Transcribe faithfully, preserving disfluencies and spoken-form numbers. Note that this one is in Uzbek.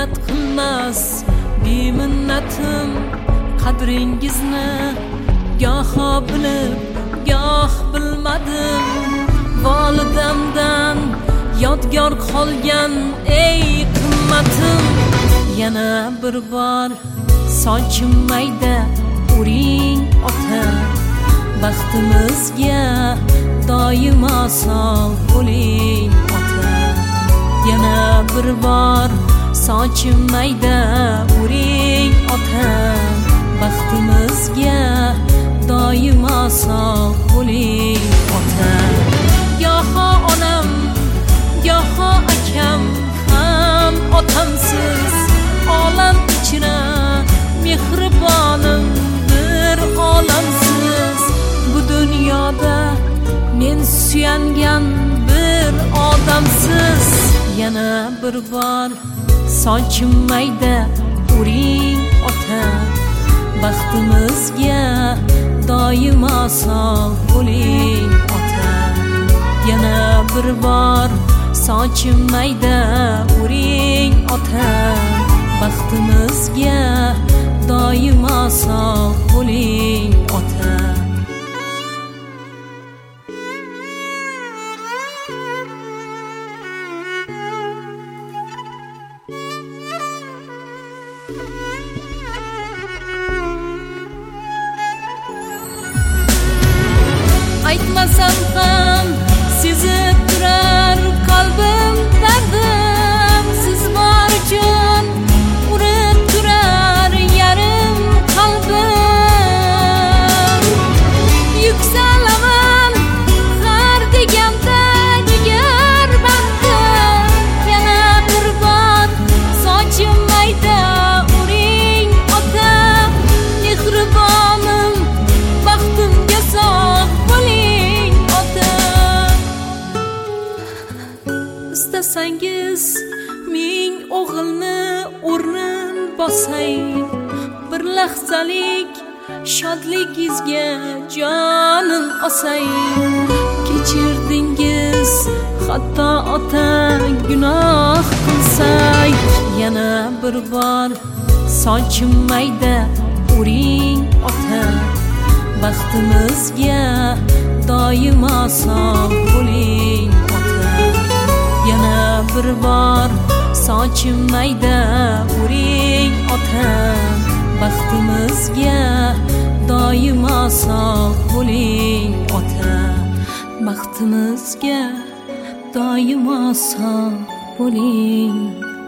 mehnat qilmas beminnatim qadringizni goho bilib goh bilmadim. Volidamdan yodgor qolgan ey qimmatim, yana bir bor sochim mayda uring ota, baxtimizga doimo sog' bo'ling ota. Yana bir bor sochim mayda uring ota, baxtimizga doimo sog' bo'ling ota. Goho onam, goho akam ham otamsiz, olam ichra mehribonim bir olamsiz. Bu dunyoda men suyangan bir odamsiz. Yana bir bor sochim mayda uring ota, baxtimizga doimo sog' bo'ling ota. Yana bir bor sochim mayda uring ota, baxtimizga doimo sog' bo'ling ota. Aytmasam ham sezib turar qalbim dardim, siz bor uchun urib turar yarim qalbim. Yuksalaman har deganda jigar baxtim, yana bir bor sochim mayda uring ota, mehribonim baxtimga sog' bo'ling ota. İstasangiz ming o'g'ilni o'rnin bosay, bir lahzalik shodligingizga jonim osay. Kechirdingiz hatto ota gunoh qilsay, yana bir bor sochim mayda uring ota, baxtimizga doimo sog' bo'ling ota. Yana bir bor sochim mayda uring ota, baxtimizga doimo sog' bo'ling ota, baxtimizga doimo sog' bo'ling